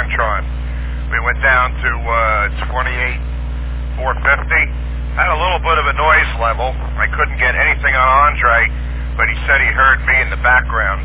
Antron. We went down to 28,450. Had a little bit of a noise level. I couldn't get anything on Andre, but he said he heard me in the background.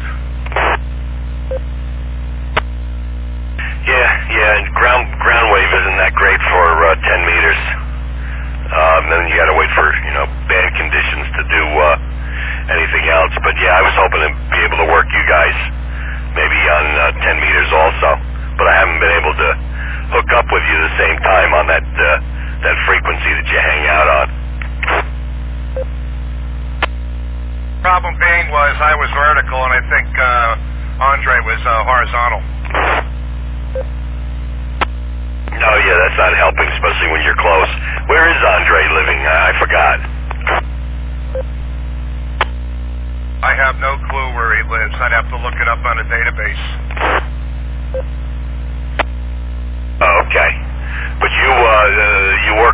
Yeah, and ground wave isn't that great for 10 meters. Then you gotta wait for, bad conditions to do anything else. But yeah, I was hoping to be able to work you guys maybe on 10 meters also. But I haven't been able to hook up with you at the same time on that frequency that you hang out on. Problem being was I was vertical and I think Andre was horizontal. No, yeah, that's not helping, especially when you're close. Where is Andre living? I forgot. I have no clue where he lives. I'd have to look it up on a database. Oh, okay. But you work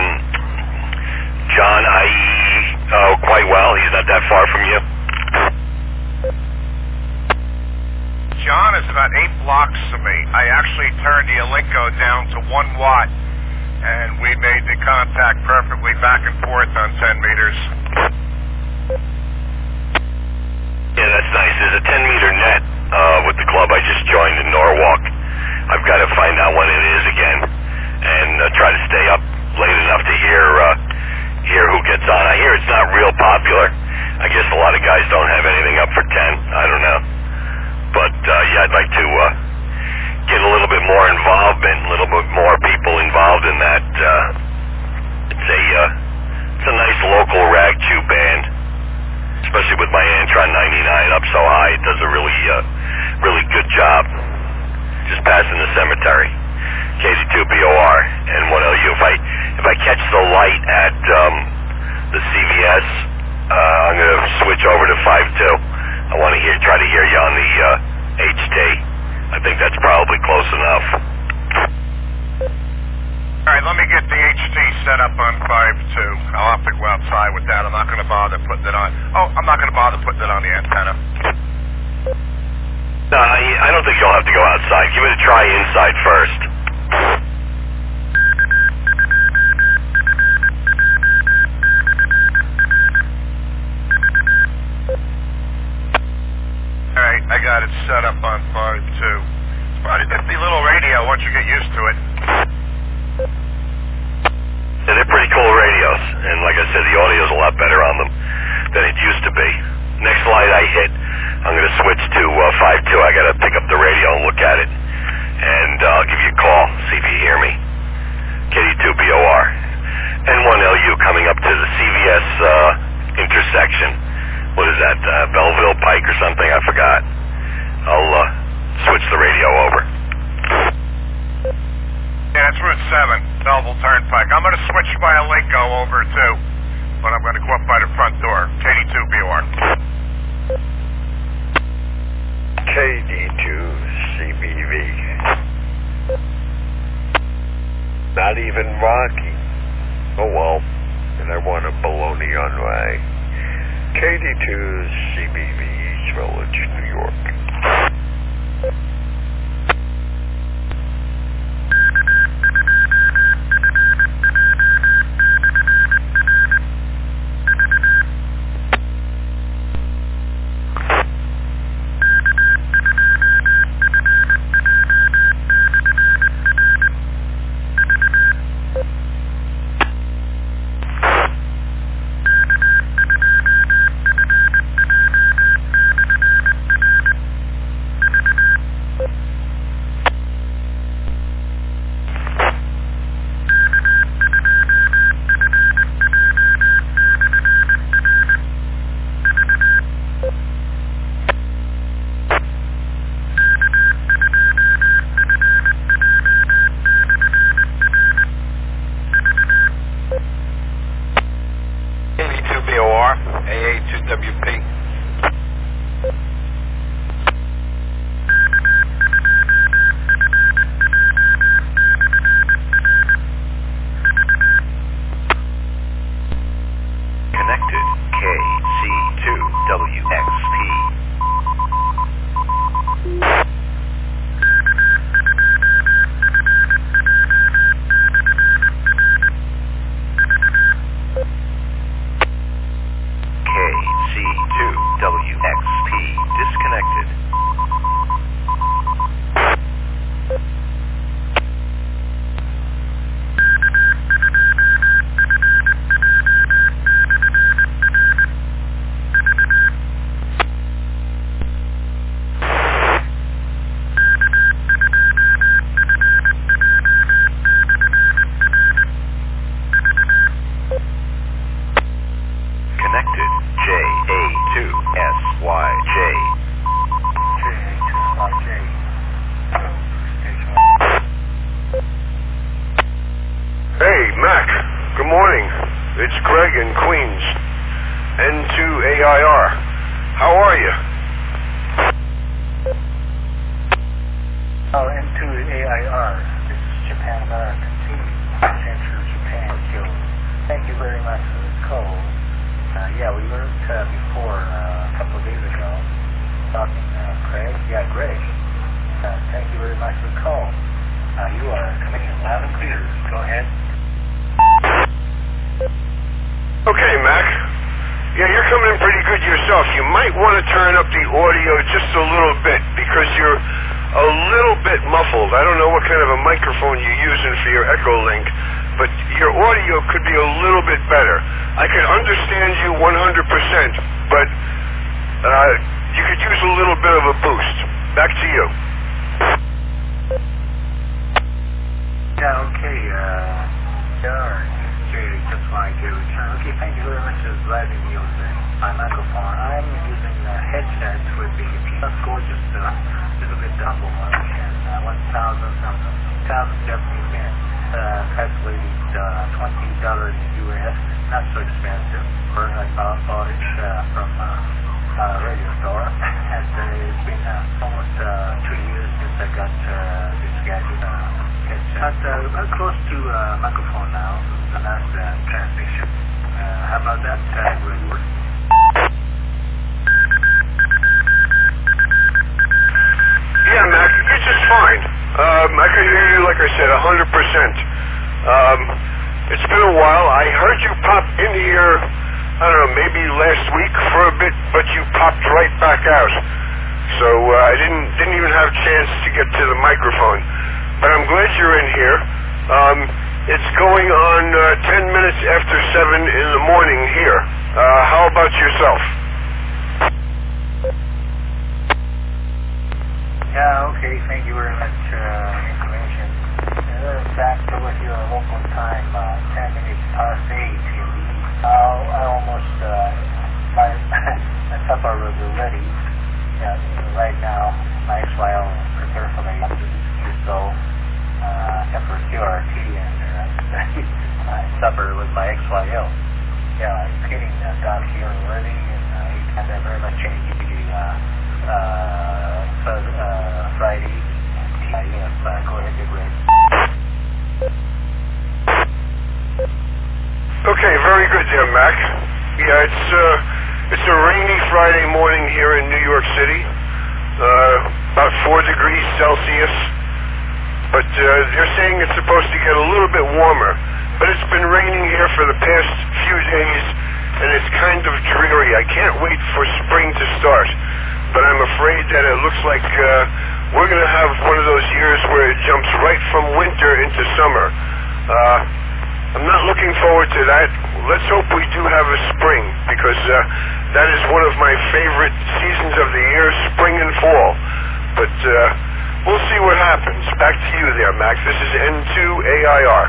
John IE quite well. He's not that far from you. John is about 8 blocks from me. I actually turned the Alinco down to 1 watt, and we made the contact perfectly back and forth on 10 meters. Yeah, that's nice. There's a 10-meter net with the club I just joined in Norwalk. I've got to find out when it is again and try to stay up late enough to hear who gets on. I hear it's not real popular. I guess a lot of guys don't have anything up for 10. I don't know. But, yeah, I'd like to get a little bit more involvement, a little bit more people involved in that. It's a nice local rag chew band, especially with my Antron 99 up so high. It does a really good job. Just passing the cemetery. KD2BOR and 1LU. If I catch the light at the CVS, I'm going to switch over to 5.2. I want to try to hear you on the HT. I think that's probably close enough. All right, let me get the HT set up on 5.2. I'll have to go outside with that. I'm not going to bother putting it on. I'm not going to bother putting it on the antenna. No, I don't think you'll have to go outside. Give it a try inside first. Alright, I got it set up on 5.2. It's probably a nifty little radio once you get used to it. Yeah, they're pretty cool radios. And like I said, the audio's a lot better on them than it used to be. Next light I hit, I'm going to switch to 5.2. I got to pick up the radio and look at it. And I'll give you a call, see if you hear me. KD2BOR. N1LU coming up to the CVS intersection. What is that, Belleville Pike or something? I forgot. I'll switch the radio over. Yeah, it's Route 7, Belleville Turnpike. I'm going to switch my Alinco over too, but I'm going to go up by the front door. KD2BOR. KD2CBV. Not even Rocky. Oh well, and I want a baloney on my KD2CBV, East Village, New York. morning. It's Greg in Queens. N2AIR. How are you? Oh, N2AIR. This is Japan American TV. Central Japan Show. Thank you very much for the call. Yeah, we worked before a couple of days ago. Talking, Craig? Yeah, Greg. Thank you very much for the call. You are coming in loud and clear. Go ahead. Okay, Mac. Yeah, you're coming in pretty good yourself. You might want to turn up the audio just a little bit because you're a little bit muffled. I don't know what kind of a microphone you're using for your Echo Link, but your audio could be a little bit better. I can understand you 100%, but you could use a little bit of a boost. Back to you. Yeah, okay, just wanted to return. Okay, thank you very much for letting me use my microphone. I'm using a headset with the gorgeous, little bit double and 1,000 Japanese yen. Calculated $20 US. Not so expensive. First I bought it from a radio store, and it's been almost 2 years since I got this gadget. Got close to microphone now. The last transmission. How about that, Greg? Yeah, Mac, you're just fine. I can hear you, like I said, 100%. It's been a while. I heard you pop in here, I don't know, maybe last week for a bit, but you popped right back out. So I didn't even have a chance to get to the microphone. But I'm glad you're in here. It's going on 10 minutes after 7 in the morning here. How about yourself? Yeah, okay, thank you very much for information. In fact, over here local time, 10 minutes past 8 in the east. I almost, my supper was ready. Yeah, right now, my ex-wife prepare for me so for QRT and supper with my ex-wife. Yeah, it's getting down here already, and I very much changed Friday. Yes, go ahead, Greg. Okay, very good there, Mac. Yeah, it's a rainy Friday morning here in New York City. About 4 degrees Celsius. But they're saying it's supposed to get a little bit warmer. But it's been raining here for the past few days, and it's kind of dreary. I can't wait for spring to start. But I'm afraid that it looks like we're going to have one of those years where it jumps right from winter into summer. I'm not looking forward to that. Let's hope we do have a spring, because that is one of my favorite seasons of the year, spring and fall. But we'll see what happens. Back to you there, Max. This is N2AIR.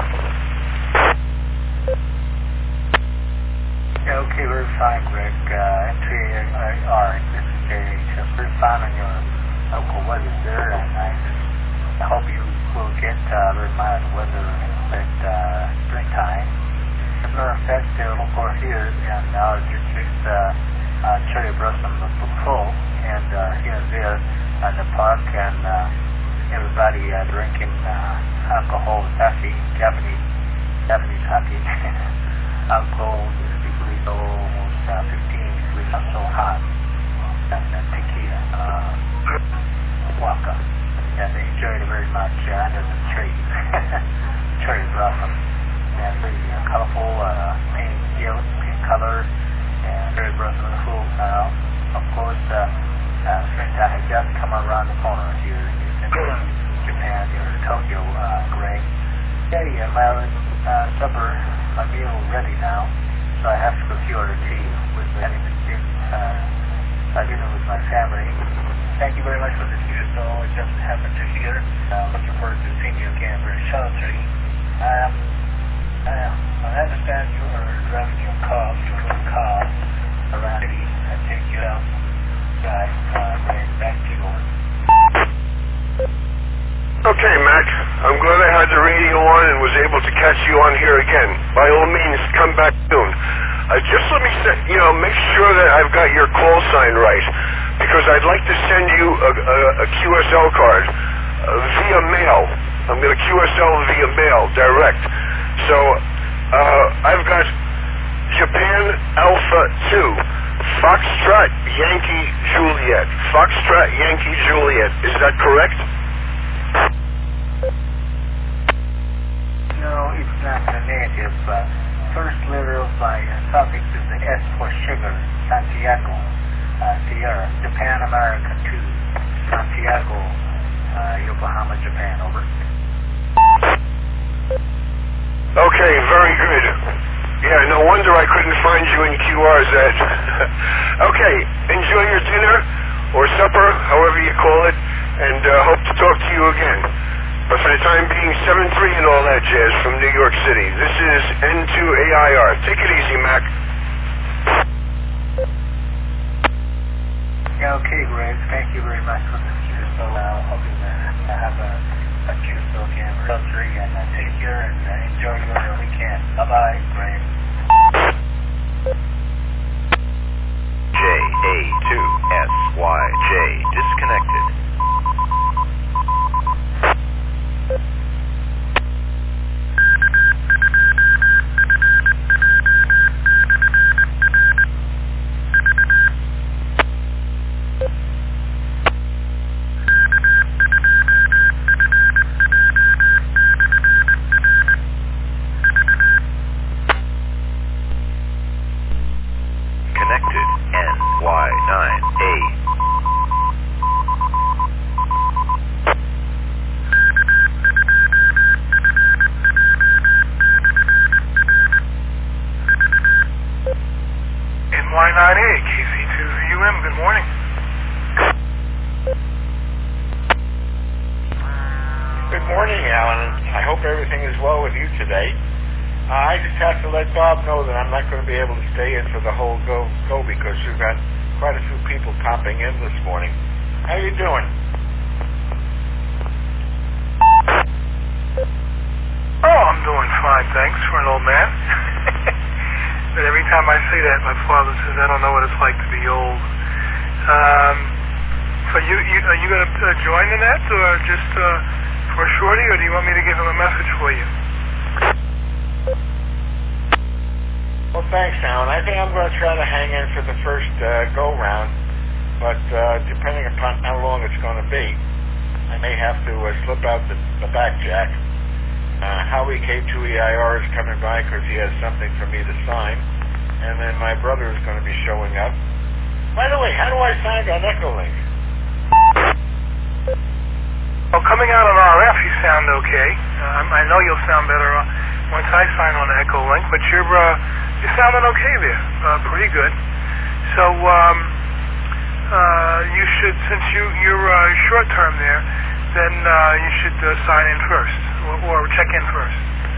Yeah, okay, very fine, Greg. N2AIR. This is JH. Very fine on your local weather there, and I hope you will get very mild weather at springtime. As a matter of fact, local here and our district's cherry blossom full, and here and there at the park, and everybody drinking alcohol, sake, Japanese sake. Alcohol is degree almost 15 degrees, not so hot. And tequila, waka. And they enjoyed it very much under the trees. Cherry blossom. And very colorful, pink color, and cherry blossom full now. Of course, springtime has just come around the corner here in Japan, here in Tokyo, Greg. Yeah, my supper, my meal ready now, so I have to go order tea with dinner with my family. Thank you very much for the news, so I just happened to hear. Looking forward to seeing you again very shortly. I understand you are driving your little car around the city. I take you out, guys, back to you. Okay, Matt. Mac. I'm glad I had the radio on and was able to catch you on here again. By all means, come back soon. Just let me say, make sure that I've got your call sign right, because I'd like to send you a QSL card via mail. I'm going to QSL via mail, direct. So, I've got Japan Alpha 2, Foxtrot Yankee Juliet. Foxtrot Yankee Juliet. Is that correct? No, it's not the native. First letter of my suffix is the S for sugar, Santiago, Sierra, Japan America 2, Santiago, Yokohama, Japan, over. Okay, very good. Yeah, no wonder I couldn't find you in QRZ. Okay, enjoy your dinner or supper, however you call it, and hope to talk to you again. But for the time being, 7-3 and all that jazz from New York City. This is N2AIR. Take it easy, Mac. Yeah, okay, Greg. Thank you very much for the QSO. Hope you have a QSO camera. 3 and take care and enjoy your weekend. Bye-bye, Greg. JA2SYJ disconnected. NY9A, KC2ZUM, good morning. Good morning, Alan. I hope everything is well with you today. I just have to let Bob know that I'm not going to be able to stay in for the whole go because we've got quite a few people popping in this morning. How you doing? Oh, I'm doing fine, thanks, for an old man. But every time I say that, my father says, I don't know what it's like to be old. So are you going to join in that, or just for shorty, or do you want me to give him a message for you? Well, thanks, Alan. I think I'm going to try to hang in for the first go-round, but depending upon how long it's going to be, I may have to slip out the back jack. Howie K2EIR is coming by because he has something for me to sign, and then my brother is going to be showing up. By the way, how do I sound on Echolink? Well, coming out on RF, you sound okay. I know you'll sound better once I sign on Echolink, but you're sounding okay there, pretty good. So you should, since you're short term there, then you should sign in first, or check in first.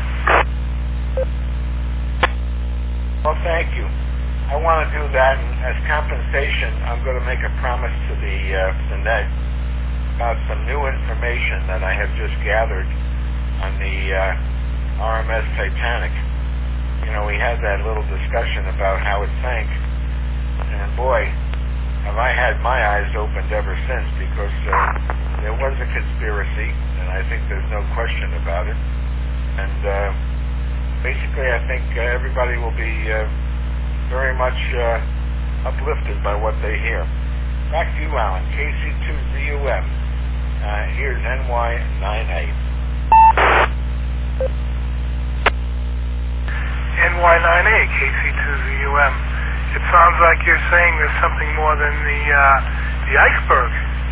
Well, thank you. I want to do that, and as compensation, I'm going to make a promise to the net about some new information that I have just gathered on the RMS Titanic. You know, we had that little discussion about how it sank, and boy, have I had my eyes opened ever since, because there was a conspiracy, and I think there's no question about it. And basically, I think everybody will be very much uplifted by what they hear. Back to you, Alan. KC2ZUM. Here's NY9A. NY9A, KC2ZUM. It sounds like you're saying there's something more than the iceberg.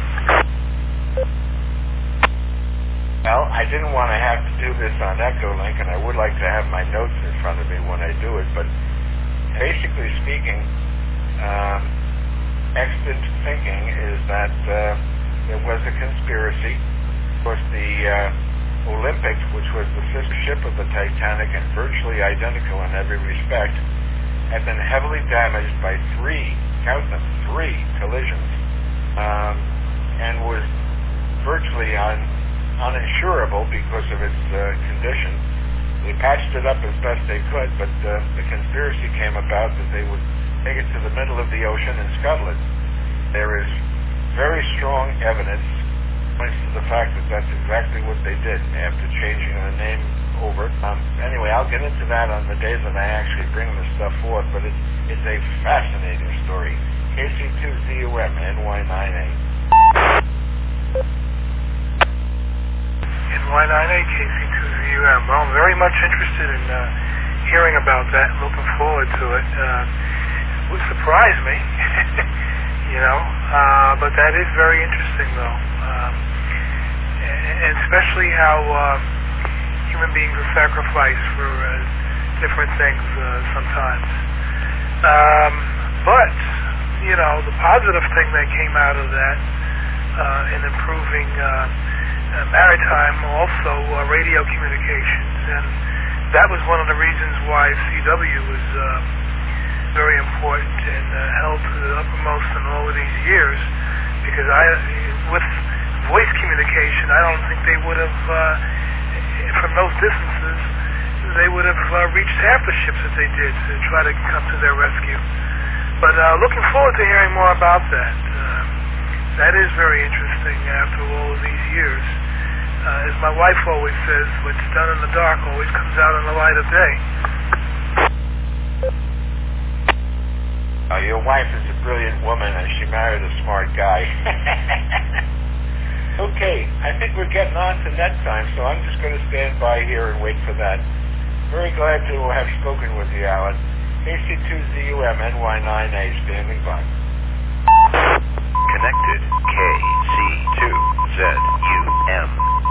Well, I didn't want to have to do this on Echolink, and I would like to have my notes in front of me when I do it, but basically speaking, extant thinking is that there was a conspiracy. Of course, the Olympic, which was the sister ship of the Titanic and virtually identical in every respect, had been heavily damaged by three collisions, and was virtually on uninsurable because of its condition. They patched it up as best they could, but the conspiracy came about that they would take it to the middle of the ocean and scuttle it. There is very strong evidence points to the fact that that's exactly what they did after changing the name over. Anyway, I'll get into that on the day that I actually bring this stuff forth, but it's a fascinating story. KC2ZUM, NY9A. NY9A, KC2ZUM. Well, I'm very much interested in hearing about that and looking forward to it. It would surprise me, but that is very interesting, though. And especially how human beings are sacrificed for different things sometimes. But, the positive thing that came out of that in improving maritime, also radio communications, and that was one of the reasons why CW was very important and held to the uppermost in all of these years, because with voice communication, I don't think they would have, from those distances, they would have reached half the ships that they did to try to come to their rescue. But looking forward to hearing more about that. That is very interesting after all of these years. As my wife always says, what's done in the dark always comes out in the light of day. Your wife is a brilliant woman, and she married a smart guy. Okay, I think we're getting on to net time, so I'm just going to stand by here and wait for that. Very glad to have spoken with you, Alan. KC2ZUM, NY9A, standing by. Connected, KC2ZUM.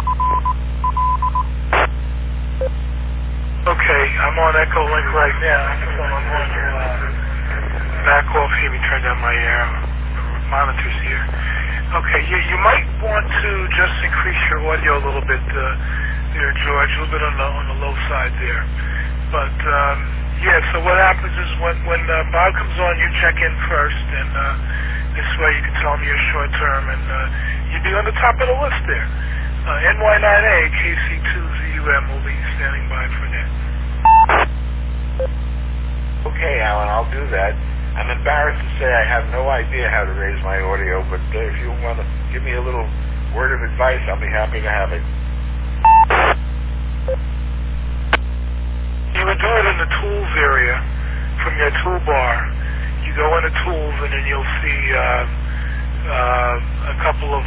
Okay, I'm on Echo Link right now, so I'm going to back off here and turn down my monitors here. Okay, you might want to just increase your audio a little bit there, George, a little bit on the low side there. But, so what happens is when Bob comes on, you check in first, and this way you can tell me your short term, and you'd be on the top of the list there. NY9A, KC2ZUM will be standing by for that. Okay, Alan, I'll do that. I'm embarrassed to say I have no idea how to raise my audio, but if you want to give me a little word of advice, I'll be happy to have it. You would do it in the tools area from your toolbar. You go into tools, and then you'll see a couple of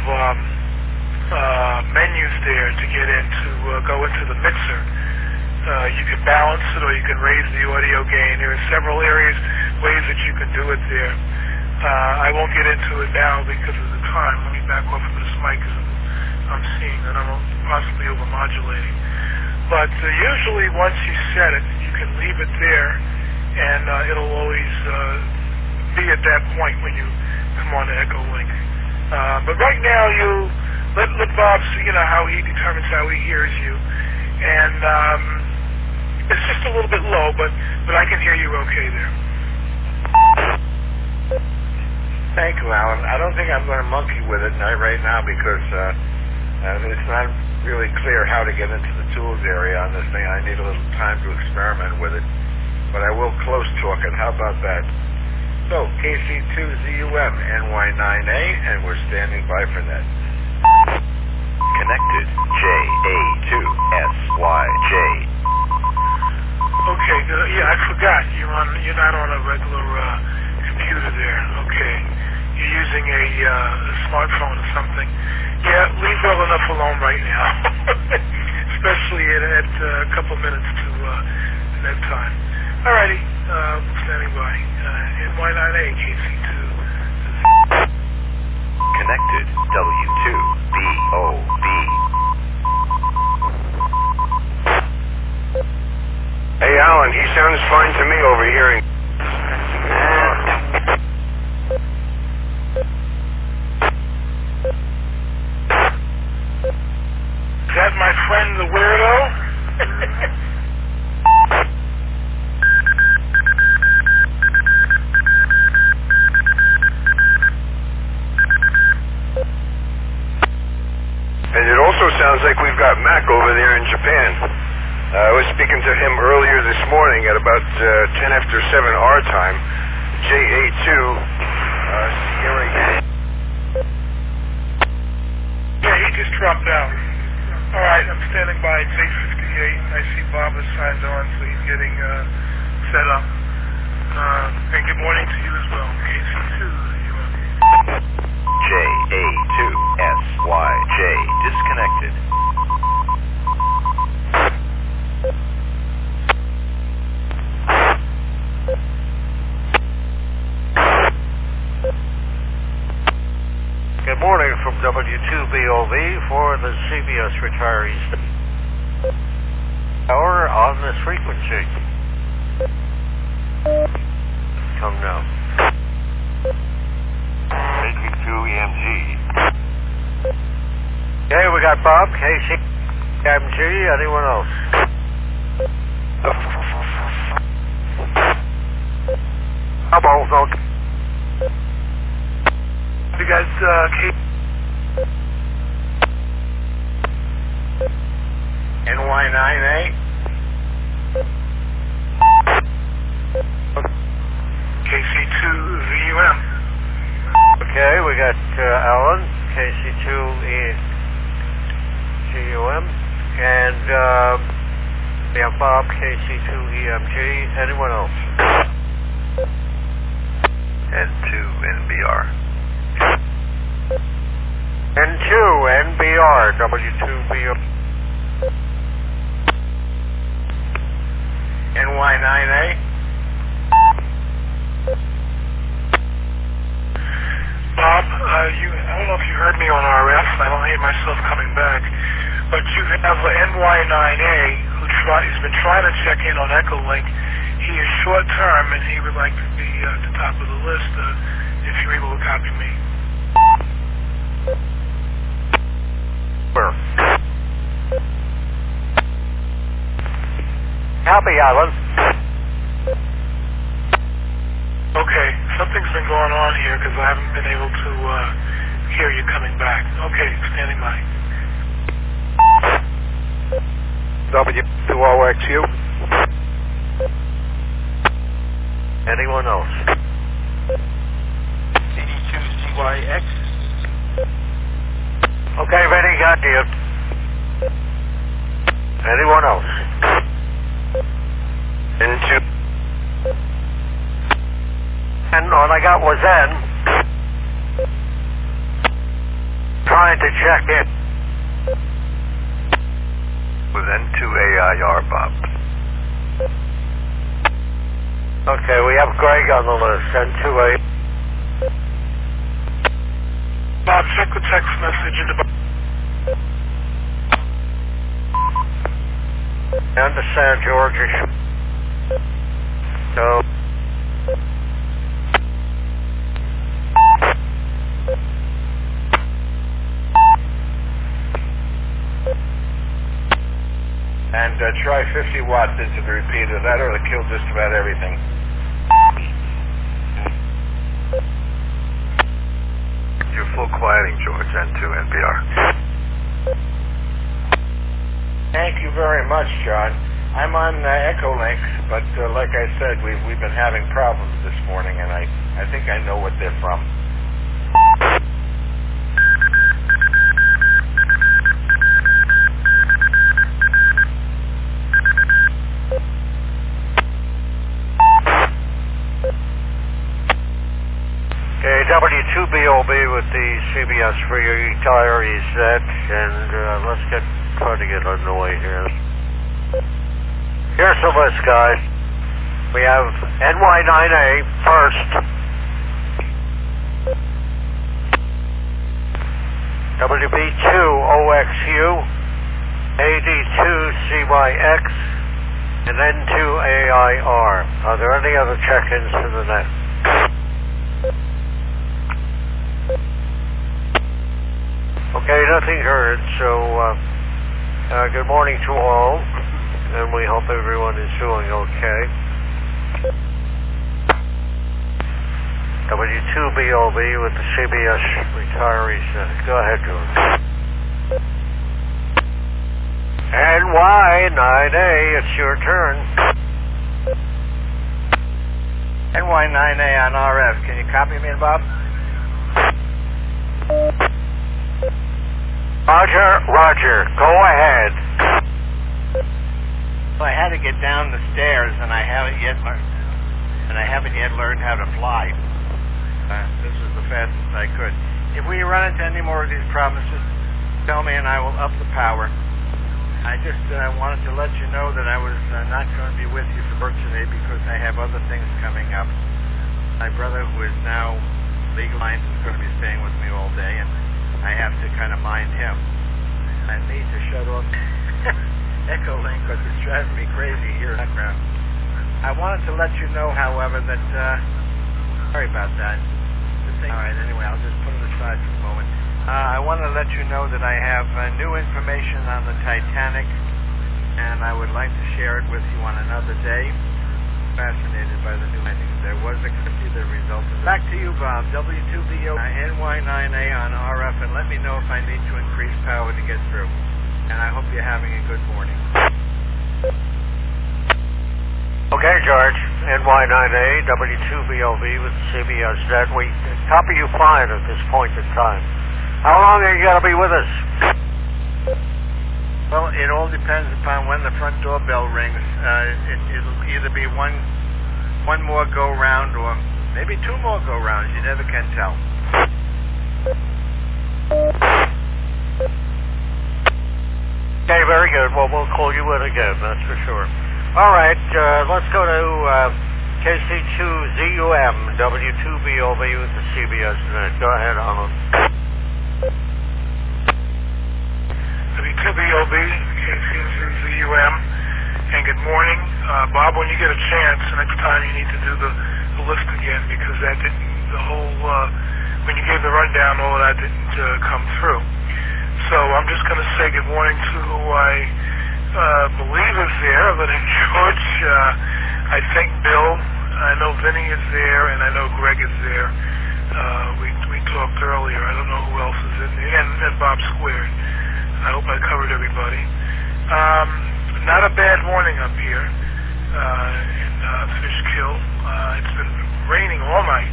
menus there to get into, go into the mixer. You can balance it, or you can raise the audio gain. There are several ways that you can do it there. I won't get into it now because of the time. Let me back off of this mic because I'm seeing that I'm possibly overmodulating. But usually once you set it, you can leave it there, and it'll always be at that point when you come on to Echo Link. But right now, you let Bob see, how he determines how he hears you. And it's just a little bit low, but I can hear you okay there. Thank you, Alan. I don't think I'm going to monkey with it right now because it's not really clear how to get into the tools area on this thing. I need a little time to experiment with it. But I will close talk it. How about that? So, KC2ZUM, NY9A, and we're standing by for that. Connected, JA2SYJ. Okay, I forgot. You're not on a regular computer there. Okay. You're using a smartphone or something. Yeah, leave well enough alone right now. Especially at a couple minutes to that time. Alrighty, standing by. NY9A, KC2. Connected, W2BOB. Hey, Alan, he sounds fine to me over here. Is that my friend the weirdo? And it also sounds like I was speaking to him earlier this morning at about 10 after 7 our time. JA2, Sierra. Yeah, he just dropped out. All right, I'm standing by. It's 8:58. I see Bob has signed on, so he's getting set up. And good morning to you as well. KC2, JA2SYJ disconnected. Good morning from W2BOV for the CBS retirees. Hour on this frequency. Come now. KC2EMG. Okay, we got Bob, KC2EMG. Anyone else? Elbows, okay. You guys, NY9A? KC2VUM. Okay, we got Alan, KC2GUM, and we have Bob, KC2EMG. Anyone else? N2NBR. N2NBR, W2BOV. NY9A? Bob, I don't know if you heard me on RF. I don't hear myself coming back. But you have NY9A who's been trying to check in on Echolink. He is short term and he would like to be at the top of the list if you're able to copy me. Where? Copy, Alan. Okay, something's been going on here because I haven't been able to hear you coming back. Okay, standing by. W2OXU. Anyone else? CD2CYX? Okay, Vinny, got you. Anyone else? N2. And all I got was N. Trying to check in. With N2AIR, Bob. Okay, we have Greg on the list. N2A. Bob, check the text message in the... I understand, George. So... And try 50 watts into the repeater. That ought to kill just about everything. You're full quieting, George. N2NBR. Thank you very much, John. I'm on Echolink, but like I said, we've been having problems this morning, and I think I know what they're from. Okay, W2BOB with the CBS for your retirees set, and let's try to get underway here. Here's the list, guys. We have NY9A first. WB2OXU, AD2CYX, and N2AIR. Are there any other check-ins to the net? Okay, nothing heard, so good morning to all, and we hope everyone is doing okay. W2BOV with the CBS retirees. Go ahead, George. NY9A, it's your turn. NY9A on RF. Can you copy me, Bob? Roger. Go ahead. Well, I had to get down the stairs, and I haven't yet learned how to fly. This is the fastest I could. If we run into any more of these problems, just tell me, and I will up the power. I just wanted to let you know that I was not going to be with you for work today because I have other things coming up. My brother, who is now legalized, is going to be staying with me all day, and I have to kind of mind him. I need to shut off Echo Link because it's driving me crazy here in the background. I wanted to let you know, however, that sorry about that. All right, anyway, I'll just put it aside for the moment. I want to let you know that I have new information on the Titanic, and I would like to share it with you on another day. Fascinated by the new ending. There was a result. Back to you, Bob. W2BO NY9A on RF, and let me know if I need to increase power to get through. And I hope you're having a good morning. Okay, George. NY9A, W2BOV with CBS Net. We copy you fine at this point in time. How long are you going to be with us? Well, it all depends upon when the front doorbell rings. It'll either be one more go-round or maybe two more go-rounds. You never can tell. Okay, very good. Well, we'll call you in again, that's for sure. All right, let's go to KC2ZUM, W2BOV with the CBS Net. Go ahead, Alan. W2BOV, KC2ZUM, and good morning. Bob, when you get a chance, next time you need to do the list again because that didn't, when you gave the rundown, all of that didn't come through. So I'm just going to say good morning to who I believe is there, other than George. I think Bill. I know Vinny is there, and I know Greg is there. We talked earlier. I don't know who else is in there, and Bob Squared. I hope I covered everybody. Not a bad morning up here in Fishkill. It's been raining all night,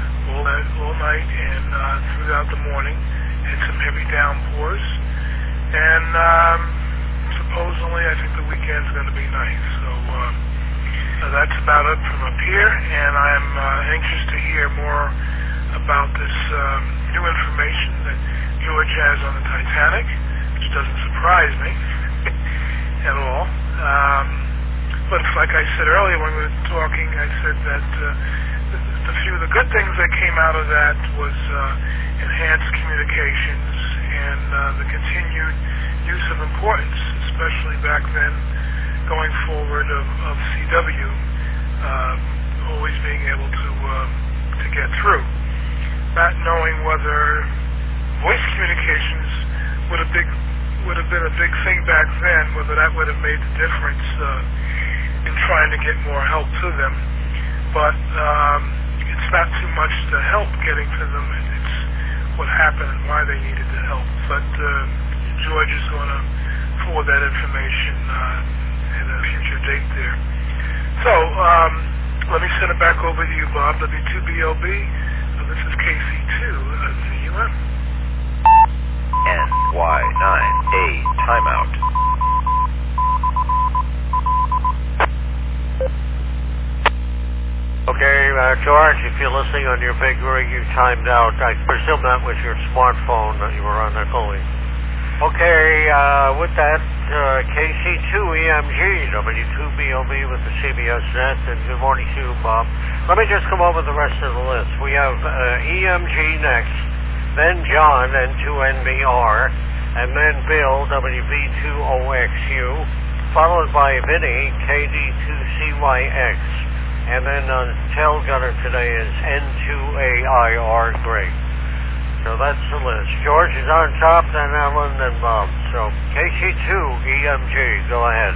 and throughout the morning. Had some heavy downpours, and supposedly I think the weekend's going to be nice. So that's about it from up here, and I'm anxious to hear more about this new information that George has on the Titanic, which doesn't surprise me at all. But like I said earlier when we were talking, I said that a few of the good things that came out of that was enhanced communications and the continued use of importance, especially back then going forward of CW always being able to get through. Not knowing whether voice communications would have been a big thing back then, whether that would have made the difference in trying to get more help to them. But it's not too much to help getting to them. It's what happened and why they needed the help. But George is going to forward that information at a future date there. So let me send it back over to you, Bob. W2BOB. This is KC2ZUM. NY9A timeout. Okay, George, if you're listening on your big rig, you timed out. I presume that was your smartphone that you were on the calling. Okay, with that, KC2EMG, W2BOV with the CBS Net, and good morning to you, Bob. Let me just come over the rest of the list. We have EMG next, then John, N2NBR, and then Bill, WV2OXU, followed by Vinny, KD2CYX. And then tail gunner today is N2AIR Great. So that's the list. George is on top, then Alan, then Bob. So KC2EMG, go ahead.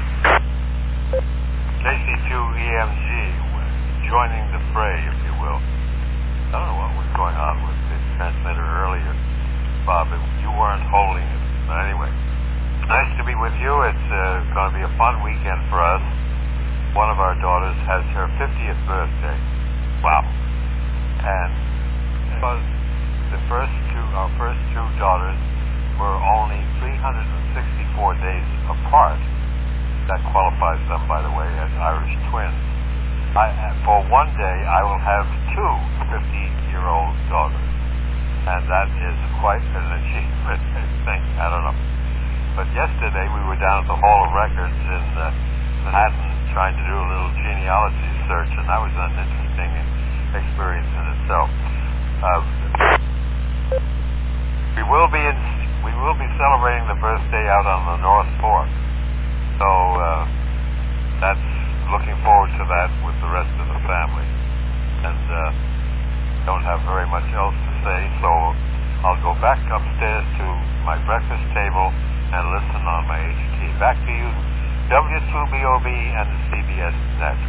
KC2EMG, joining the fray, if you will. I don't know what was going on with the transmitter earlier, Bob. You weren't holding it. But anyway, Nice to be with you. It's going to be a fun weekend for us. One of our daughters has her 50th birthday. Wow. And because our first two daughters were only 364 days apart. That qualifies them, by the way, as Irish twins. For one day, I will have two 50-year-old daughters. And that is quite an achievement, I think. I don't know. But yesterday we were down at the Hall of Records in Manhattan trying to do a little genealogy search, and that was an interesting experience in itself. We will be celebrating the birthday out on the North Fork, so that's looking forward to that with the rest of the family. And don't have very much else to say, so I'll go back upstairs to my breakfast table and listen on my HT. Back to you, W2BOB and the CBS Net.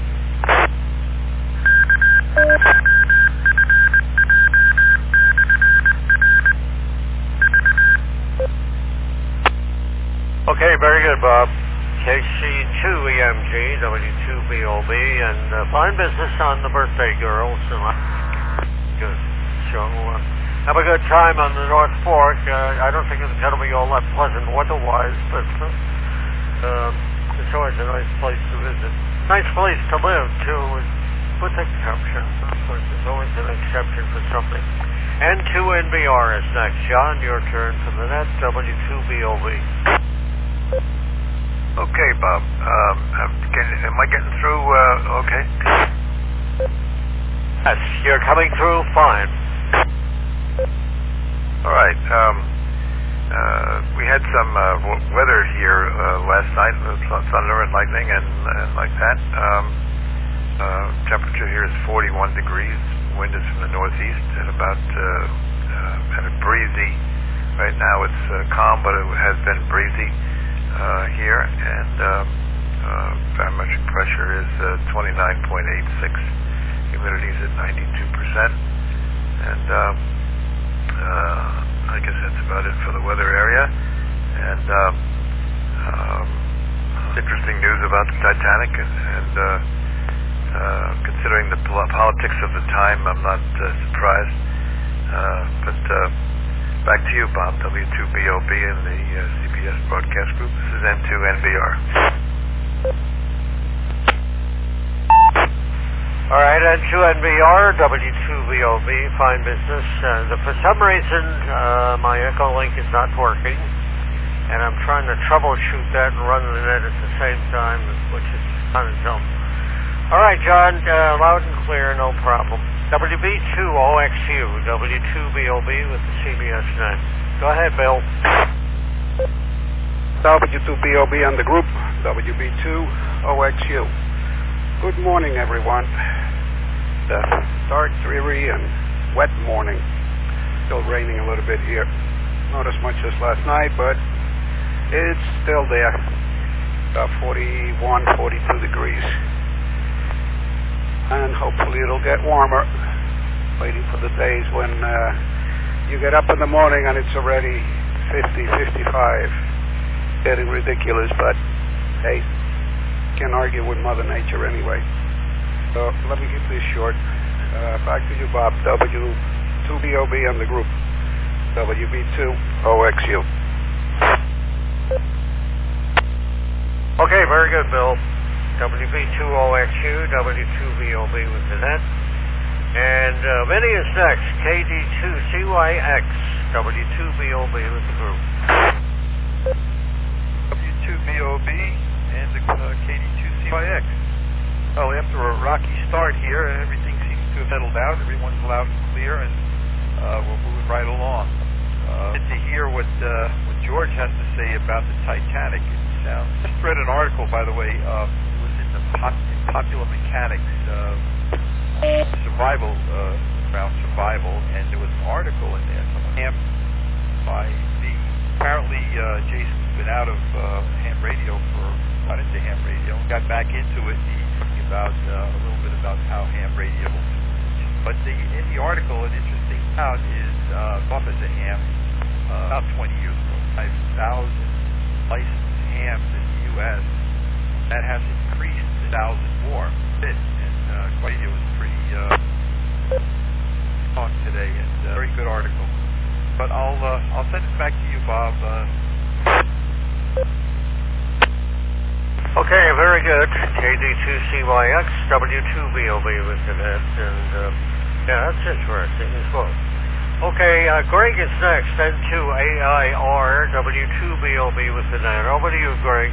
Okay, very good, Bob. KC2EMG, W2BOB, and fine business on the birthday girls. Good. So, have a good time on the North Fork. I don't think it's going to be all that pleasant weather-wise, but it's always a nice place to visit. Nice place to live, too, with exceptions. Of course, there's always an exception for something. N2NBR is next. John, your turn for the net, W2BOB. Okay, Bob. Am I getting through okay? Yes, you're coming through fine. All right. We had some weather here last night, thunder and lightning and like that. Temperature here is 41 degrees. Wind is from the northeast at about kind of breezy. Right now it's calm, but it has been breezy here, and barometric pressure is 29.86. Humidity is at 92%, and I guess that's about it for the weather area. And interesting news about the Titanic, and considering the politics of the time, I'm not surprised. But back to you, Bob, W2BOB and the CBS Broadcast Group. This is N2NBR. All right, N2NBR, W2BOB, fine business. For some reason, my Echo Link is not working, and I'm trying to troubleshoot that and run the net at the same time, which is kind of dumb. All right, John, loud and clear, no problem. WB2OXU, W2BOB with the CBS net. Go ahead, Bill. W2BOB on the group, WB2OXU. Good morning, everyone. The dark, dreary, and wet morning. Still raining a little bit here. Not as much as last night, but it's still there. About 41, 42 degrees. And hopefully it'll get warmer. Waiting for the days when you get up in the morning and it's already 50, 55. Getting ridiculous, but hey, can't argue with Mother Nature anyway. So let me keep this short. Back to you, Bob. W2BOB on the group. WB2OXU. Okay, very good, Bill. WB2OXU, W2BOB with the net. And Vinny is next. KD2CYX, W2BOB with the group. W2BOB and the KD2CYX. Well, after a rocky start here, everything seems to have settled out. Everyone's loud and clear, and we're moving right along. To hear what George has to say about the Titanic. I just read an article, by the way. It was in the Popular Mechanics survival, around survival, and there was an article in there from ham by the apparently Jason's been out of ham radio got into ham radio, got back into it. He talking about a little bit about how ham radio. But in the article, an interesting note is off as a ham about 20 years ago, 5,000 licensed hams in the U.S. That has increased 1,000 more. And quite, it was pretty strong today, and very good article. But I'll send it back to you, Bob. Okay, very good. KD2CYX, W2BOB with the net, and yeah, that's interesting as well. Okay, Greg is next, N2AIR, W2BOB with the net. Over to you, Greg.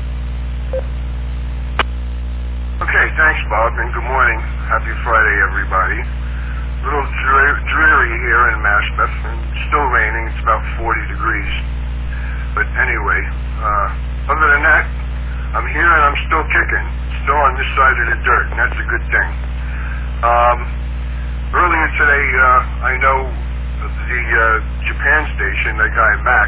Okay, thanks, Bob, and good morning. Happy Friday, everybody. A little dreary here in Mashpeth, and still raining. It's about 40 degrees. But anyway, other than that, I'm here and I'm still kicking. Still on this side of the dirt, and that's a good thing. Earlier today, I know the Japan station, that guy Mac,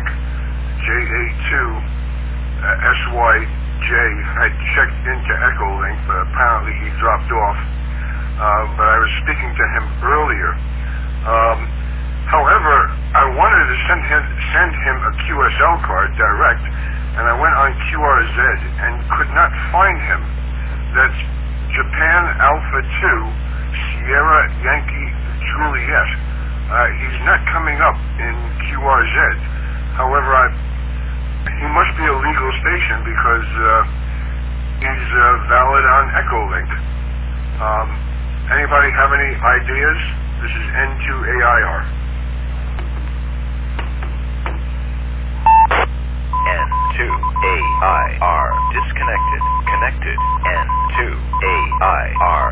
JA2SYJ, had checked into Echolink, but apparently he dropped off. But I was speaking to him earlier. However, I wanted to send him a QSL card direct, and I went on QRZ and could not find him. That's Japan Alpha 2 Sierra Yankee Juliet. He's not coming up in QRZ. However, he must be a legal station because he's valid on Echolink. Anybody have any ideas? This is N2AIR. N2AIR disconnected. Connected. N2AIR.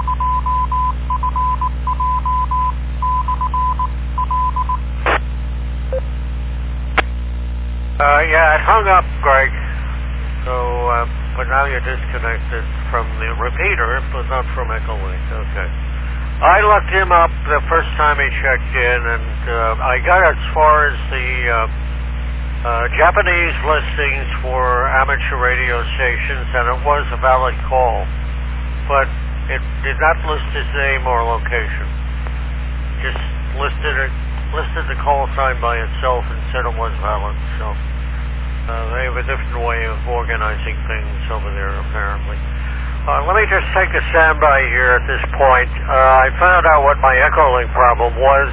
Yeah, it hung up, Greg. So, but now you're disconnected from the repeater, but not from Echolink. Okay. I looked him up the first time he checked in, and I got as far as the Japanese listings for amateur radio stations, and it was a valid call, but it did not list his name or location. Just listed the call sign by itself and said it was valid. So they have a different way of organizing things over there, apparently. Let me just take a standby here at this point. I found out what my Echolink problem was.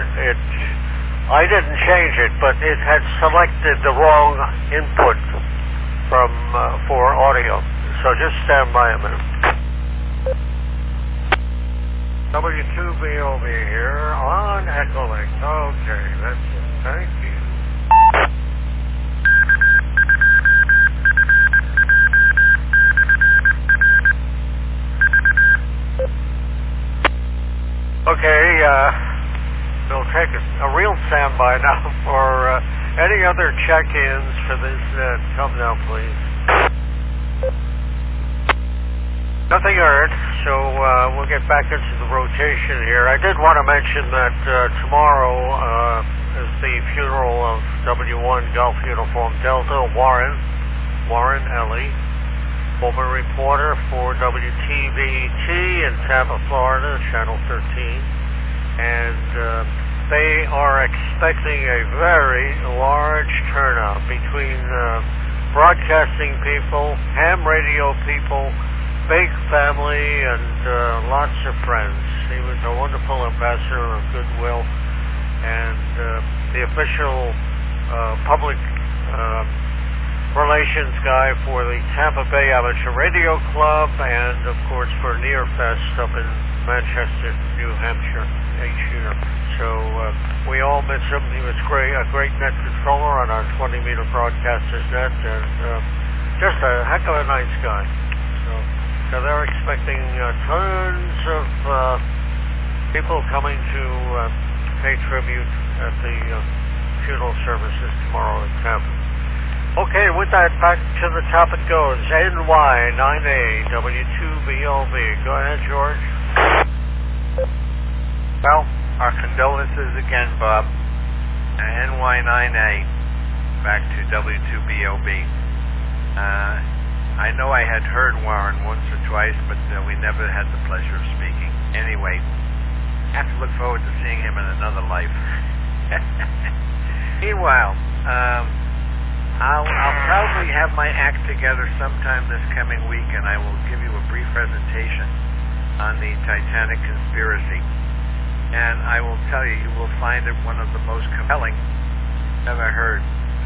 I didn't change it, but it had selected the wrong input for audio. So just stand by a minute. W2BOB here on Echolink. Okay, that's it. Thank you. Okay, we'll take a real standby now for any other check-ins for this. Come now, please. Nothing heard, so we'll get back into the rotation here. I did want to mention that tomorrow is the funeral of W1 Golf Uniform Delta Warren Ellie, former reporter for WTVT in Tampa, Florida, Channel 13. And they are expecting a very large turnout between broadcasting people, ham radio people, big family, and lots of friends. He was a wonderful ambassador of goodwill, and the official public relations guy for the Tampa Bay Amateur Radio Club, and of course for Nearfest up in Manchester, New Hampshire, each year. So we all miss him. He was a great net controller on our 20-meter broadcasters net, and just a heck of a nice guy. So they're expecting tons of people coming to pay tribute at the funeral services tomorrow in Tampa. Okay, with that, back to the top it goes. NY9A, W2BLB. Go ahead, George. Well, our condolences again, Bob. NY9A, back to W2BLB. I know I had heard Warren once or twice, but we never had the pleasure of speaking. Anyway, have to look forward to seeing him in another life. Meanwhile, I'll probably have my act together sometime this coming week, and I will give you a brief presentation on the Titanic conspiracy. And I will tell you, you will find it one of the most compelling I've ever heard.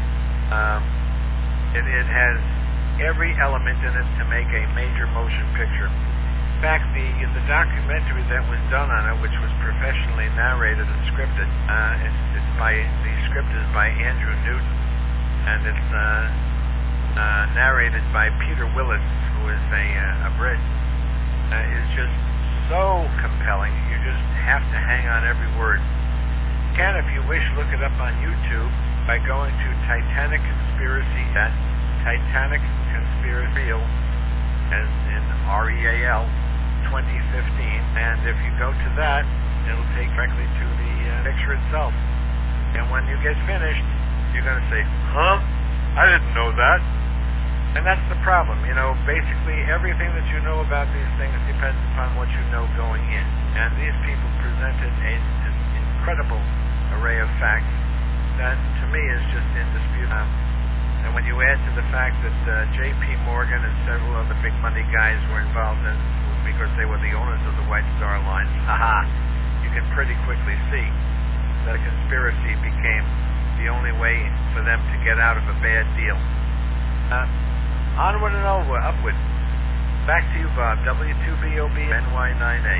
It has every element in it to make a major motion picture. In fact, the documentary that was done on it, which was professionally narrated and scripted, the script is by Andrew Newton, and it's narrated by Peter Willis, who is a Brit. Is just so compelling. You just have to hang on every word. You can, if you wish, look it up on YouTube by going to Titanic Conspiracy at Titanic Conspiracy, as in REAL 2015, and if you go to that, it'll take directly to the picture itself. And when you get finished, you're going to say, huh? I didn't know that. And that's the problem. You know, basically everything that you know about these things depends upon what you know going in. And these people presented an incredible array of facts that, to me, is just indisputable. And when you add to the fact that J.P. Morgan and several other big money guys were involved in, because they were the owners of the White Star Line, you can pretty quickly see that a conspiracy became the only way for them to get out of a bad deal. Onward and upward. Back to you, Bob. W2BOB NY9A.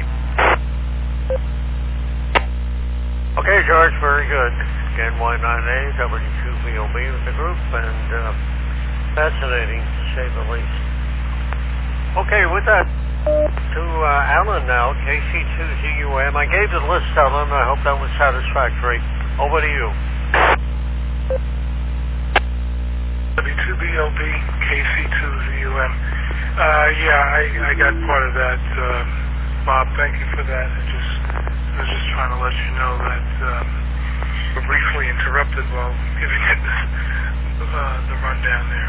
Okay, George, very good. NY9A, W2BOB with the group, and fascinating, to say the least. Okay, with that, to Alan now, KC2ZUM. I gave the list, Alan. I hope that was satisfactory. Over to you. W2BOB, KC2ZUM. I got part of that. Bob, thank you for that. I was just trying to let you know that we're briefly interrupted while giving it the rundown there.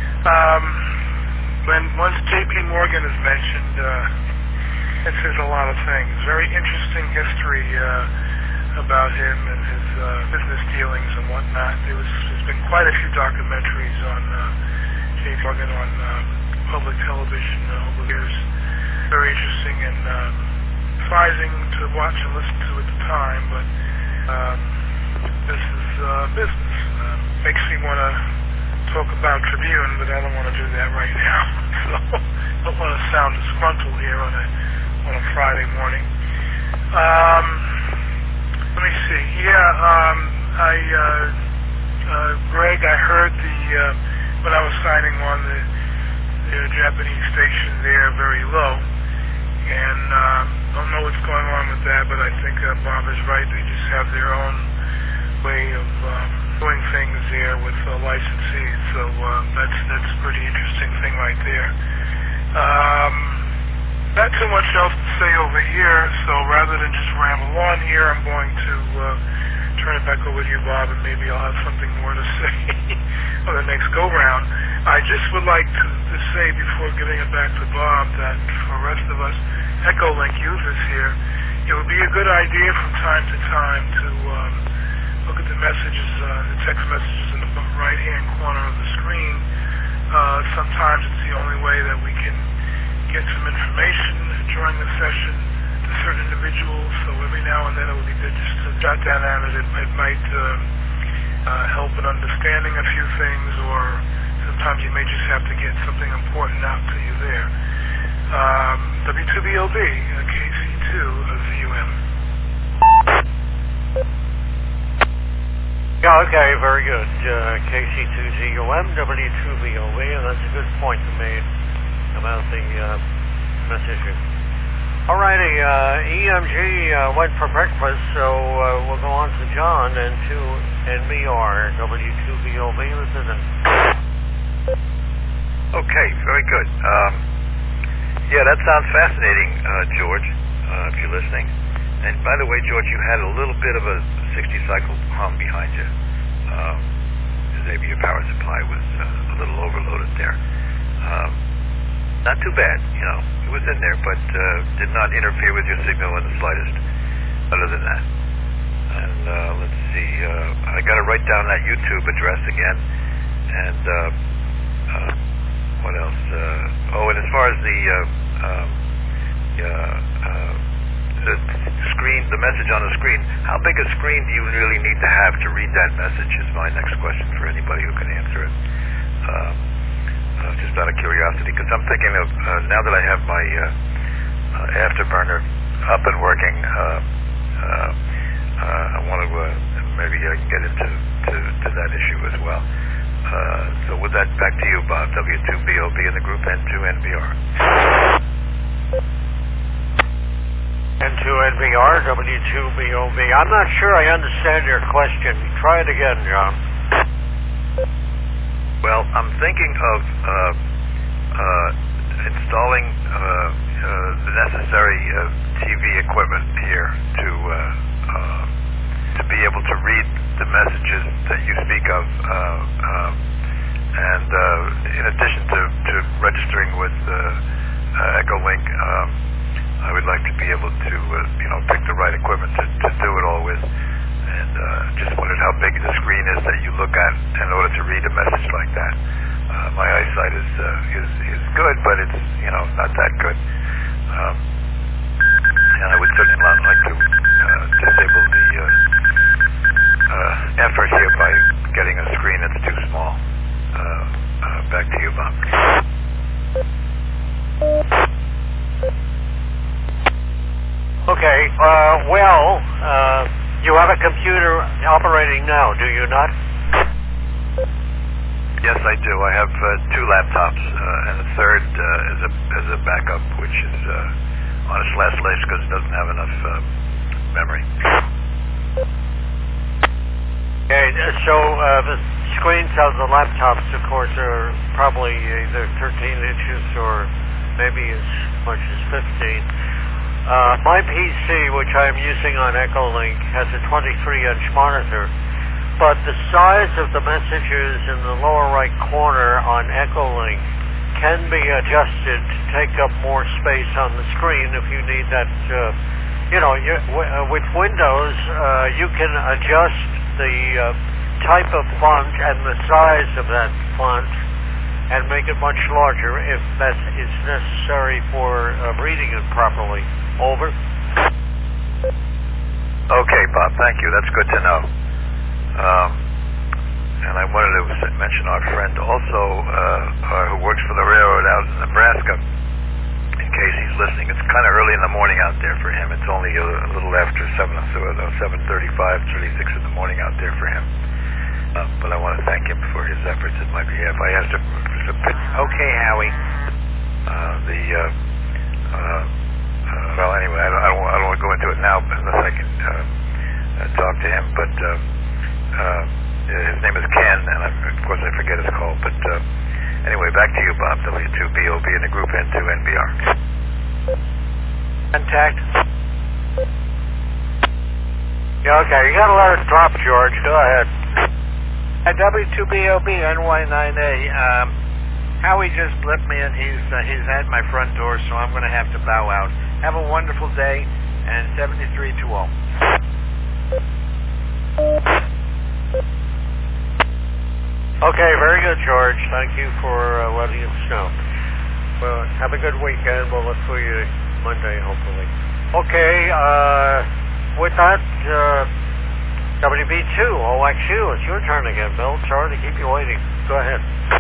Once J.P. Morgan is mentioned, it says a lot of things. Very interesting history about him and his business dealings and whatnot. There's been quite a few documentaries on J.P. Morgan on public television over the years. Very interesting and surprising to watch and listen to at the time, but this is business. Makes me want to talk about Tribune, but I don't want to do that right now. So I don't want to sound disgruntled here on a Friday morning. Let me see. Greg, I heard when I was signing on the Japanese station there very low, and don't know what's going on with that, but I think Bob is right. They just have their own way of doing things there with licensees, so that's a pretty interesting thing right there. Not too much else to say over here, so rather than just ramble on here, I'm going to turn it back over to you, Bob, and maybe I'll have something more to say on the next go-round. I just would like to say before giving it back to Bob that for the rest of us Echolink users here, it would be a good idea from time to time to look at the messages, the text messages in the right-hand corner of the screen. Sometimes it's the only way that we can get some information during the session to certain individuals, so every now and then it would be good just to jot down on it. It might help in understanding a few things, or sometimes you may just have to get something important out to you there. W2BOB, KC2ZUM. Yeah, okay, very good. KC2ZUM, W2BOB, and that's a good point you made about the messaging. Alrighty, EMG went for breakfast, so we'll go on to John and to NBR, W2BOB, listening. Okay, very good. That sounds fascinating, George, if you're listening. And by the way, George, you had a little bit of a 60-cycle hum behind you. Maybe your power supply was a little overloaded there. Not too bad, it was in there, but did not interfere with your signal in the slightest, other than that. And let's see, I got to write down that YouTube address again, And what else? And as far as the screen, the message on the screen, how big a screen do you really need to have to read that message is my next question for anybody who can answer it. Just out of curiosity, because I'm thinking of, now that I have my Afterburner up and working, I want to, maybe I can get into that issue as well. So with that, back to you, Bob. W2BOB in the group N2NBR. N2NBR, W2BOB. I'm not sure I understand your question. Try it again, John. Well, I'm thinking of installing the necessary TV equipment here to be able to read the messages that you speak of, and in addition to registering with Echolink, I would like to be able to pick the right equipment to do it all with. And just wondered how big the screen is that you look at in order to read a message like that. My eyesight is good, but it's not that good. And I would certainly not like to disable the effort here by getting a screen that's too small. Back to you, Bob. Okay. You have a computer operating now, do you not? Yes, I do. I have 2 laptops, and the third is a backup, which is on its last legs because it doesn't have enough memory. Okay, so the screens of the laptops, of course, are probably either 13 inches or maybe as much as 15. My PC, which I'm using on Echolink, has a 23-inch monitor, but the size of the messages in the lower right corner on Echolink can be adjusted to take up more space on the screen if you need that. With Windows, you can adjust the type of font and the size of that font and make it much larger if that is necessary for reading it properly. Over. Okay, Bob, thank you. That's good to know. And I wanted to mention our friend also who works for the railroad out in Nebraska, in case he's listening. It's kind of early in the morning out there for him. It's only a little after 7:35, 6 in the morning out there for him. But I want to thank him for his efforts in my behalf. I asked him for Okay, Howie. Well, anyway, I don't want to go into it now unless I can talk to him. But his name is Ken, and of course I forget his call. But anyway, back to you, Bob. W2BOB in the group N2NBR. Contact. Yeah, okay. You got to let it drop, George. Go ahead. At W2BOB NY9A. Howie just let me in. He's at my front door, so I'm going to have to bow out. Have a wonderful day, and 73 to all. Okay, very good, George. Thank you for letting us know. Well, have a good weekend. We'll look for you Monday, hopefully. Okay, with that, WB2, OXU, it's your turn again, Bill. Sorry to keep you waiting. Go ahead.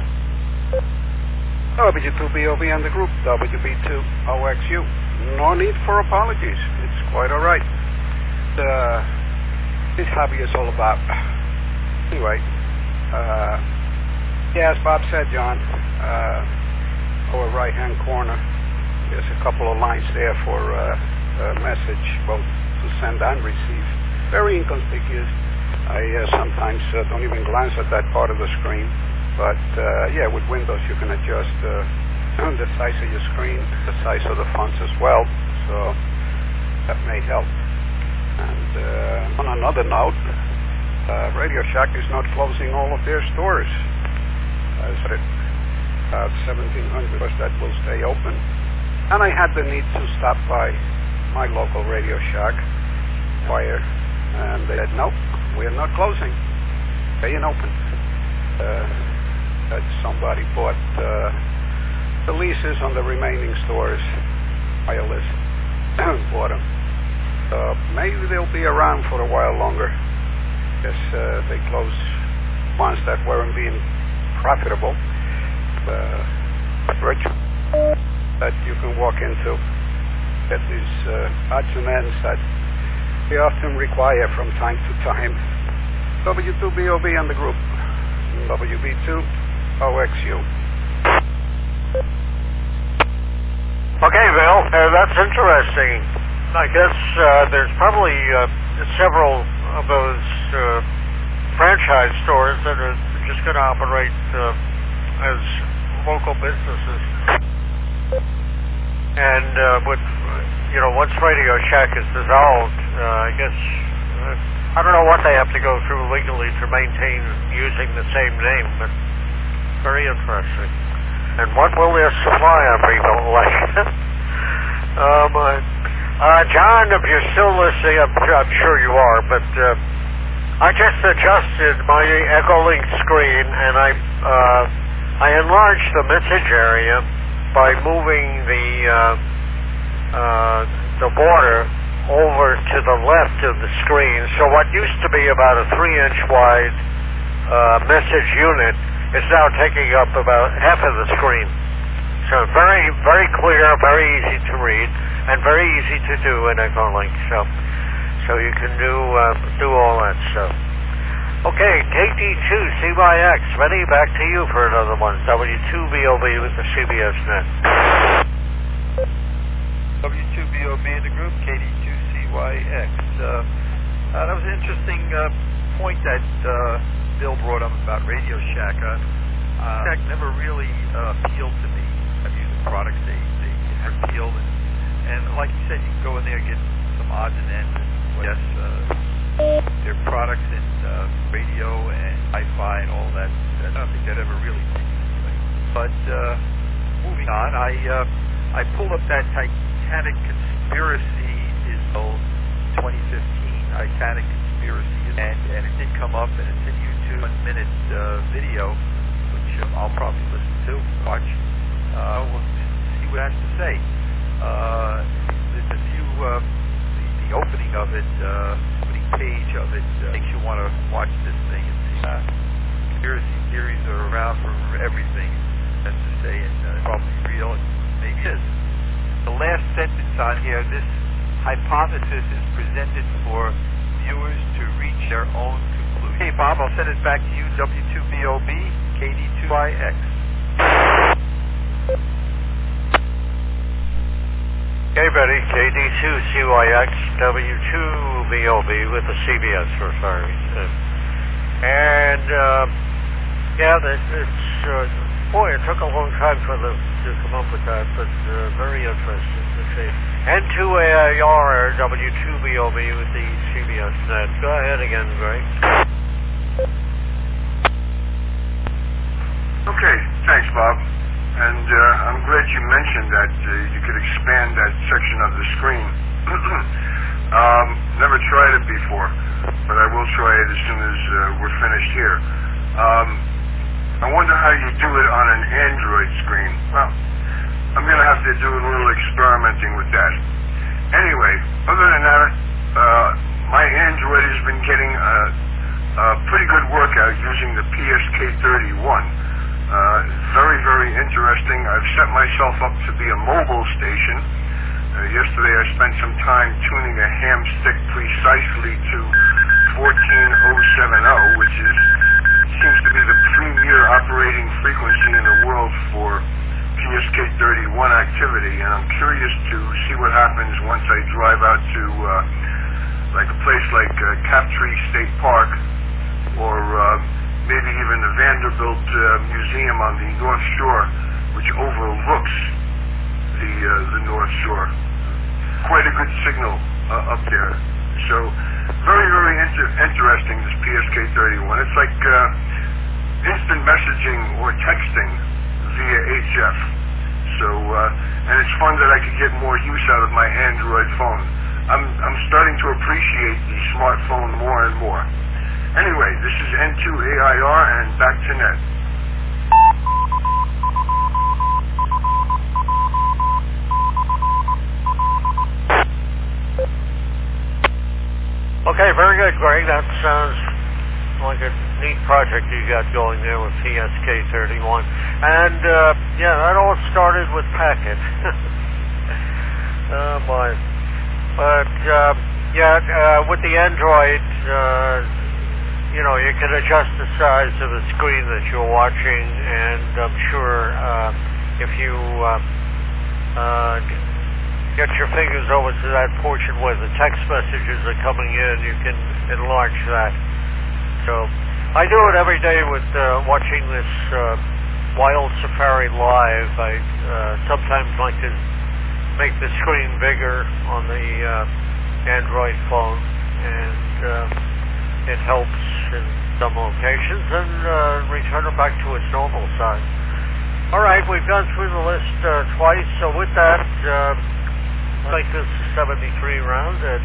W2BOB and the group, WB2 OXU. No need for apologies. It's quite all right. This hobby is all about. Anyway, as Bob said, John, over right-hand corner, there's a couple of lines there for a message, both to send and receive. Very inconspicuous. I sometimes don't even glance at that part of the screen. But, with Windows you can adjust the size of your screen, the size of the fonts as well, so that may help. And on another note, Radio Shack is not closing all of their stores. I said about 1,700 that will stay open. And I had the need to stop by my local Radio Shack, and they said, no, we are not closing, staying open. that somebody bought the leases on the remaining stores. Wireless bought them. Maybe they'll be around for a while longer. Guess they closed ones that weren't being profitable. Bridge that you can walk into, get these odds and ends that we often require from time to time. W2BOB on the group, WB2OXU. Okay, Bill, that's interesting. I guess there's probably several of those franchise stores that are just going to operate as local businesses. And with, once Radio Shack is dissolved, I guess, I don't know what they have to go through legally to maintain using the same name, but very interesting. And what will their supply of people like? John, if you're still listening, I'm sure you are, but I just adjusted my Echolink screen, and I enlarged the message area by moving the border over to the left of the screen. So what used to be about a 3-inch wide message unit is now taking up about half of the screen. So very, very clear, very easy to read, and very easy to do in Echolink. So you can do all that stuff. Okay, KD2CYX, ready? Back to you for another one. W2BOB with the CBS Net. W2BOB in the group, KD2CYX. That was an interesting point that Bill brought up about Radio Shack. Shack never really appealed to me. I've used the products they have appealed, and like you said, you can go in there and get some odds and ends. Yes, their products in radio and hi-fi and all that. I don't think that ever really takes anything. But moving on, I pulled up that Titanic Conspiracy is 2015 Titanic Conspiracy, and it did come up, and it's in YouTube, 1-minute video, which I'll probably listen to, watch. We'll see what it has to say. There's a few, the opening of it, opening page of it, makes you want to watch this thing and see. Conspiracy theories are around for everything, that's to say, and probably real, and maybe it is. The last sentence on here, this hypothesis is presented for viewers to reach their own conclusion. Hey, Bob, I'll send it back to you, W2BOB, KD2YX. Okay, buddy, KD2CYX, W2BOB with the CBS for sorry. And, boy, it took a long time for them to come up with that, but very interesting to see. N2AIR, W2BOB with the CBS Net. Go ahead again, Greg. Okay, thanks, Bob. And I'm glad you mentioned that you could expand that section of the screen. Never tried it before, but I will try it as soon as we're finished here. I wonder how you do it on an Android screen. Well, I'm going to have to do a little experimenting with that. Anyway, other than that, my Android has been getting a pretty good workout using the PSK31. Very, very interesting. I've set myself up to be a mobile station. Yesterday I spent some time tuning a ham stick precisely to 14070, which seems to be the premier operating frequency in the world for PSK31 activity, and I'm curious to see what happens once I drive out to like a place like Captree State Park, or maybe even the Vanderbilt Museum on the North Shore, which overlooks the North Shore. Quite a good signal up there. So very, very interesting, this PSK31. It's like instant messaging or texting via HF. So, and it's fun that I could get more use out of my Android phone. I'm starting to appreciate the smartphone more and more. Anyway, this is N2AIR, and back to net. good, Greg. That sounds like a neat project you got going there with PSK31. And, yeah, that all started with Packet. Oh, boy. But, with the Android, you know, you can adjust the size of the screen that you're watching, and I'm sure if you get your fingers over to that portion where the text messages are coming in, you can enlarge that. So I do it every day with watching this Wild Safari Live. I sometimes like to make the screen bigger on the Android phone, and it helps in some locations, and return it back to its normal size. All right, we've gone through the list twice, so with that, I think this is 73 round at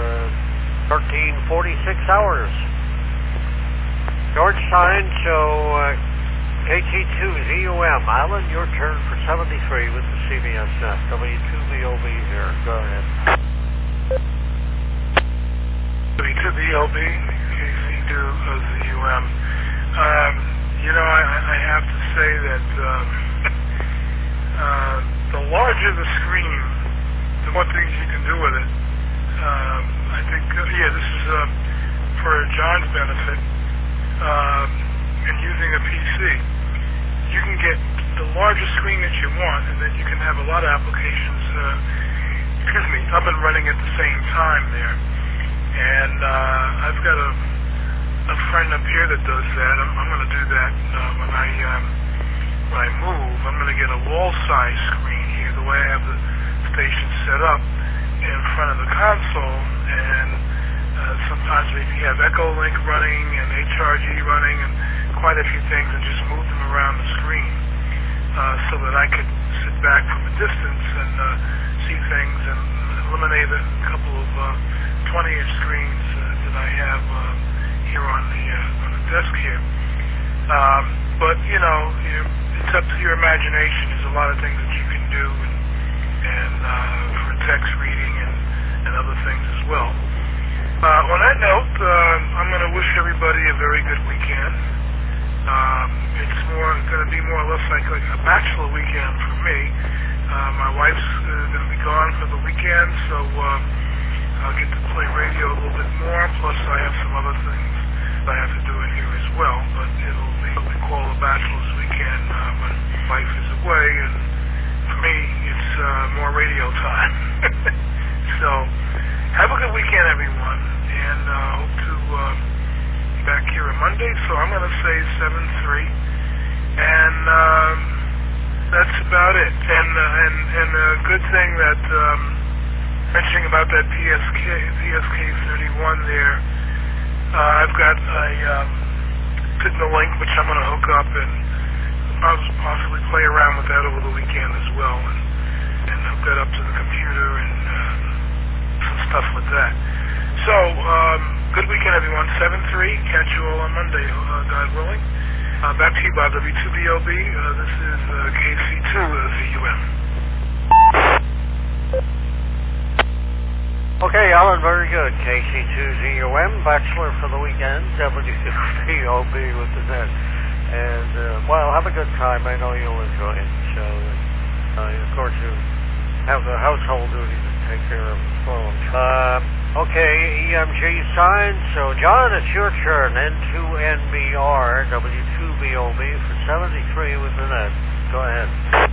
13:46 hours. George Stein, so KT2ZUM. Alan, your turn for 73 with the CBS Net. W2BOB here. Go ahead. W2BOB, KT2ZUM. You know, I have to say that the larger the screen, the more things you can do with it. I think, this is for John's benefit. And using a PC, you can get the largest screen that you want, and then you can have a lot of applications, up and running at the same time there. And I've got a friend up here that does that. I'm going to do that when I move. I'm going to get a wall-size screen here, the way I have the station set up in front of the console, and sometimes maybe have Echolink running and HRG running and quite a few things, and just move them around the screen so that I could sit back from a distance and see things, and eliminate a couple of 20-inch screens that I have here on the desk here. But you know, it's up to your imagination. There's a lot of things that you can do, and for text reading and other things as well. On that note, I'm going to wish everybody a very good weekend. It's going to be more or less like a bachelor weekend for me. My wife's going to be gone for the weekend, so I'll get to play radio a little bit more. Plus, I have some other things I have to do in here as well. But it'll be what we call a bachelor's weekend when wife is away, and for me, it's more radio time. So, have a good weekend, everyone, and hope to be back here on Monday. So I'm going to say 7-3, and that's about it. And a good thing that mentioning about that PSK31 there, I've got a signal link which I'm going to hook up and possibly play around with that over the weekend as well, and hook that up to the computer and some stuff with that. So, good weekend, everyone. 7-3. Catch you all on Monday, God willing. Back to you by W2BOB. This is KC2ZUM. Okay, Alan, very good. KC2ZUM, bachelor for the weekend. W2BOB with the net. And, well, have a good time. I know you'll enjoy it. So, of course, you have the household duties to take care of the phone. Okay, EMG signed. So, John, it's your turn. N2NBR, W2BOB for 73 with the net. Go ahead.